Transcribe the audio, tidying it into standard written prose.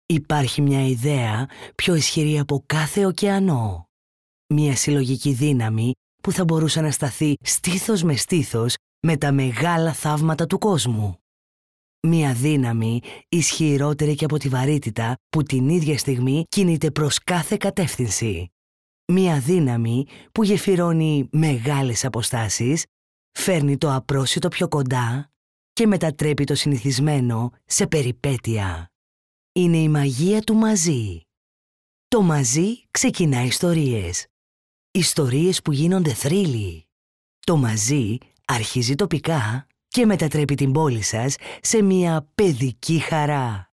Υπάρχει μια ιδέα πιο ισχυρή από κάθε ωκεανό. Μια συλλογική δύναμη που θα μπορούσε να σταθεί στήθος με στήθος με τα μεγάλα θαύματα του κόσμου. Μια δύναμη ισχυρότερη και από τη βαρύτητα που την ίδια στιγμή κινείται προς κάθε κατεύθυνση. Μια δύναμη που γεφυρώνει μεγάλες αποστάσεις, φέρνει το απρόσιτο πιο κοντά και μετατρέπει το συνηθισμένο σε περιπέτεια. Είναι η μαγεία του μαζί. Το μαζί ξεκινά ιστορίες. Ιστορίες που γίνονται θρύλοι. Το μαζί αρχίζει τοπικά και μετατρέπει την πόλη σας σε μια παιδική χαρά.